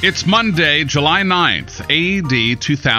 It's Monday, July 9th, AD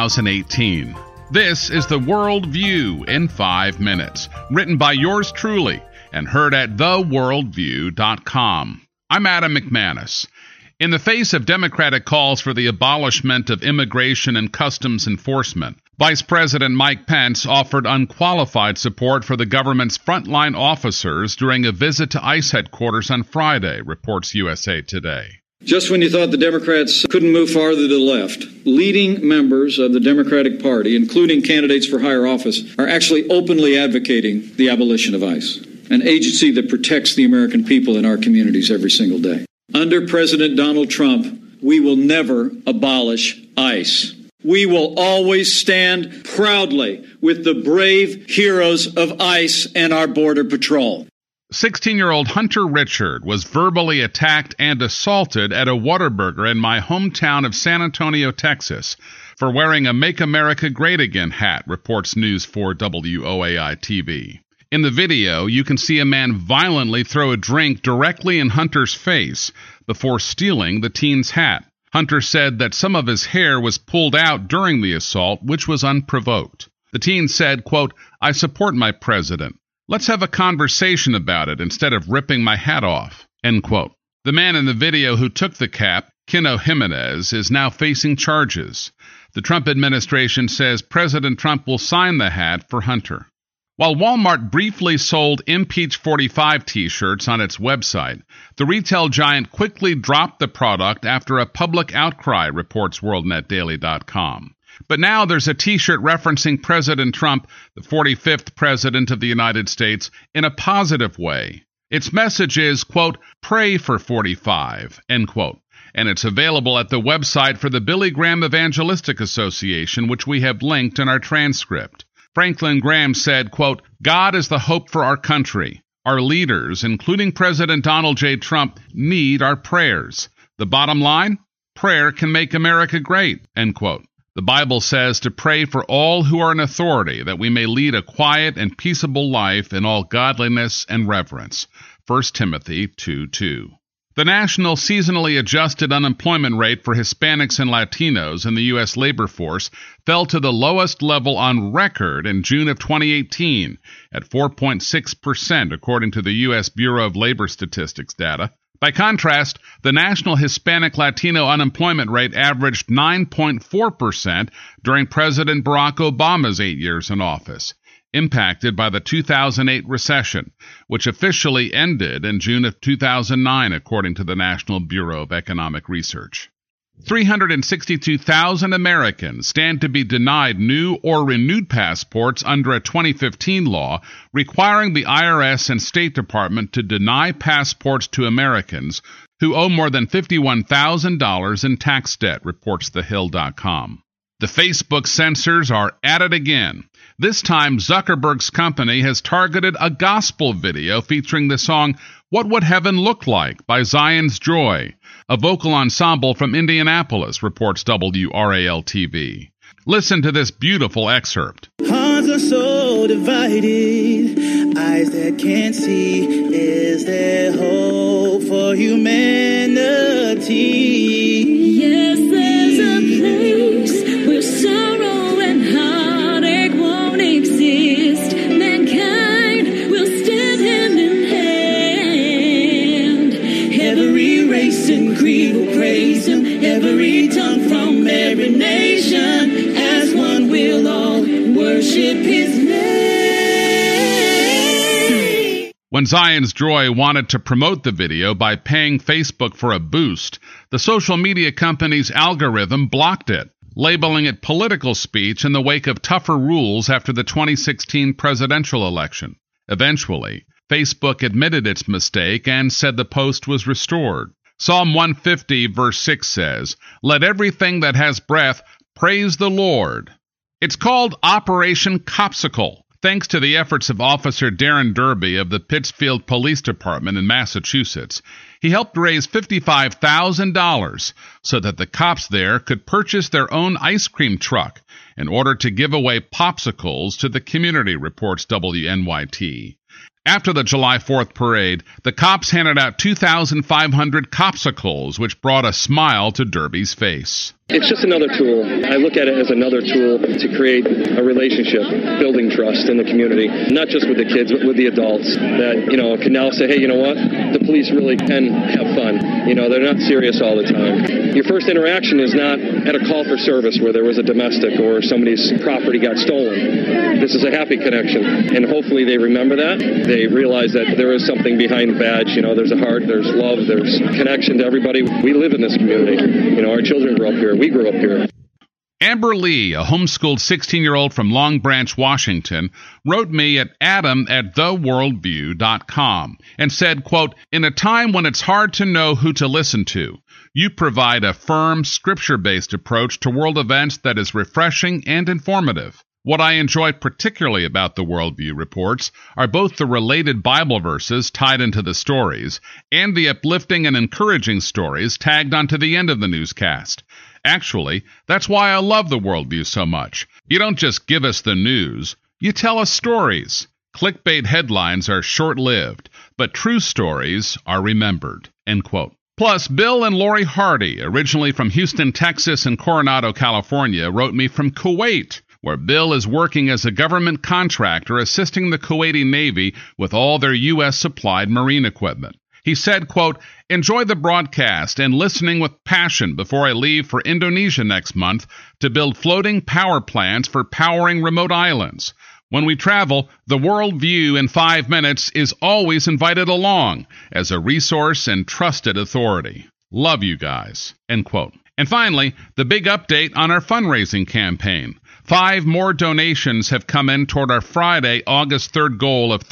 2018. This is the World View in 5 minutes, written by yours truly and heard at theworldview.com. I'm Adam McManus. In the face of Democratic calls for the abolishment of immigration and customs enforcement, Vice President Mike Pence offered unqualified support for the government's frontline officers during a visit to ICE headquarters on Friday, reports USA Today. Just when you thought the Democrats couldn't move farther to the left, leading members of the Democratic Party, including candidates for higher office, are actually openly advocating the abolition of ICE, an agency that protects the American people in our communities every single day. Under President Donald Trump, we will never abolish ICE. We will always stand proudly with the brave heroes of ICE and our Border Patrol. 16-year-old Hunter Richard was verbally attacked and assaulted at a Whataburger in my hometown of San Antonio, Texas, for wearing a Make America Great Again hat, reports News 4 WOAI-TV. In the video, you can see a man violently throw a drink directly in Hunter's face before stealing the teen's hat. Hunter said that some of his hair was pulled out during the assault, which was unprovoked. The teen said, quote, "I support my president. Let's have a conversation about it instead of ripping my hat off," end quote. The man in the video who took the cap, Kino Jimenez, is now facing charges. The Trump administration says President Trump will sign the hat for Hunter. While Walmart briefly sold Impeach 45 t-shirts on its website, the retail giant quickly dropped the product after a public outcry, reports WorldNetDaily.com. But now there's a t-shirt referencing President Trump, the 45th President of the United States, in a positive way. Its message is, quote, "Pray for 45," end quote. And it's available at the website for the Billy Graham Evangelistic Association, which we have linked in our transcript. Franklin Graham said, quote, "God is the hope for our country. Our leaders, including President Donald J. Trump, need our prayers. The bottom line? Prayer can make America great," end quote. The Bible says to pray for all who are in authority, that we may lead a quiet and peaceable life in all godliness and reverence. 1 Timothy 2:2. The national seasonally adjusted unemployment rate for Hispanics and Latinos in the U.S. labor force fell to the lowest level on record in June of 2018 at 4.6%, according to the U.S. Bureau of Labor Statistics data. By contrast, the national Hispanic-Latino unemployment rate averaged 9.4% during President Barack Obama's 8 years in office, impacted by the 2008 recession, which officially ended in June of 2009, according to the National Bureau of Economic Research. 362,000 Americans stand to be denied new or renewed passports under a 2015 law requiring the IRS and State Department to deny passports to Americans who owe more than $51,000 in tax debt, reports TheHill.com. The Facebook censors are at it again. This time, Zuckerberg's company has targeted a gospel video featuring the song "What Would Heaven Look Like" by Zion's Joy, a vocal ensemble from Indianapolis, reports WRAL-TV. Listen to this beautiful excerpt. Hearts are so divided, eyes that can't see. Is there hope for humanity? Yes, there's a place where sorrow and heartache won't exist. Mankind will stand hand in hand. Every race and creed will praise him. Every tongue from every nation, as one will all worship his name. When Zion's Joy wanted to promote the video by paying Facebook for a boost, the social media company's algorithm blocked it, labeling it political speech in the wake of tougher rules after the 2016 presidential election. Eventually, Facebook admitted its mistake and said the post was restored. Psalm 150, verse 6 says, "Let everything that has breath praise the Lord." It's called Operation Copsicle, thanks to the efforts of Officer Darren Derby of the Pittsfield Police Department in Massachusetts. He helped raise $55,000 so that the cops there could purchase their own ice cream truck in order to give away popsicles to the community, reports WNYT. After the July 4th parade, the cops handed out 2,500 Copsicles, which brought a smile to Derby's face. It's just another tool. I look at it as another tool to create a relationship, building trust in the community, not just with the kids, but with the adults that, can now say, hey, you know what? The police really can have fun. They're not serious all the time. Your first interaction is not at a call for service where there was a domestic or somebody's property got stolen. This is a happy connection, and hopefully they remember that. They realize that there is something behind the badge. There's a heart, there's love, there's connection to everybody. We live in this community. Our children grow up here. We grew up here. Amber Lee, a homeschooled 16-year-old from Long Branch, Washington, wrote me at adam@theworldview.com and said, quote, "In a time when it's hard to know who to listen to, you provide a firm, scripture-based approach to world events that is refreshing and informative. What I enjoy particularly about the Worldview reports are both the related Bible verses tied into the stories and the uplifting and encouraging stories tagged onto the end of the newscast. Actually, that's why I love the Worldview so much. You don't just give us the news, you tell us stories. Clickbait headlines are short-lived, but true stories are remembered." End quote. Plus, Bill and Lori Hardy, originally from Houston, Texas and Coronado, California, wrote me from Kuwait, where Bill is working as a government contractor assisting the Kuwaiti Navy with all their U.S.-supplied marine equipment. He said, quote, "Enjoy the broadcast and listening with passion before I leave for Indonesia next month to build floating power plants for powering remote islands. When we travel, the Worldview in 5 minutes is always invited along as a resource and trusted authority. Love you guys." End quote. And finally, the big update on our fundraising campaign. 5 more donations have come in toward our Friday, August 3rd goal of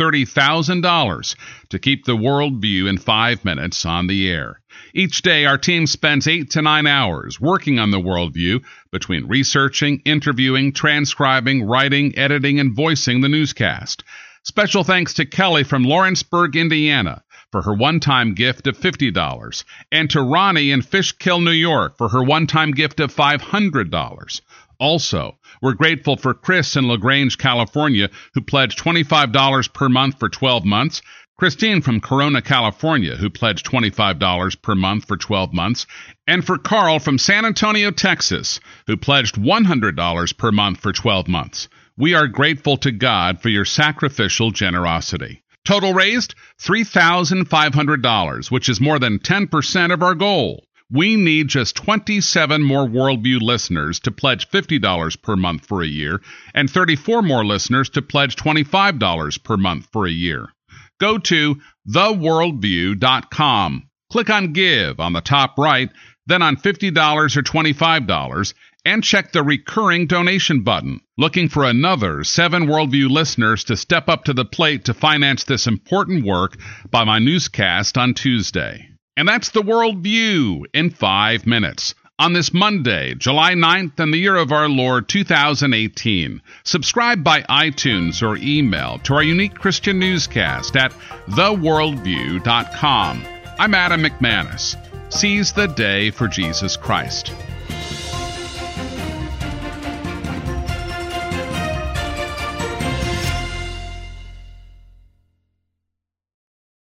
$30,000 to keep the Worldview in 5 minutes on the air. Each day, our team spends 8 to 9 hours working on the Worldview between researching, interviewing, transcribing, writing, editing, and voicing the newscast. Special thanks to Kelly from Lawrenceburg, Indiana, for her one-time gift of $50, and to Ronnie in Fishkill, New York, for her one-time gift of $500. Also, we're grateful for Chris in LaGrange, California, who pledged $25 per month for 12 months, Christine from Corona, California, who pledged $25 per month for 12 months, and for Carl from San Antonio, Texas, who pledged $100 per month for 12 months. We are grateful to God for your sacrificial generosity. Total raised, $3,500, which is more than 10% of our goal. We need just 27 more Worldview listeners to pledge $50 per month for a year, and 34 more listeners to pledge $25 per month for a year. Go to theworldview.com. Click on Give on the top right, then on $50 or $25, and check the recurring donation button. Looking for another 7 Worldview listeners to step up to the plate to finance this important work by my newscast on Tuesday. And that's the Worldview in 5 minutes on this Monday, July 9th, in the year of our Lord 2018. Subscribe by iTunes or email to our unique Christian newscast at theworldview.com. I'm Adam McManus. Seize the day for Jesus Christ.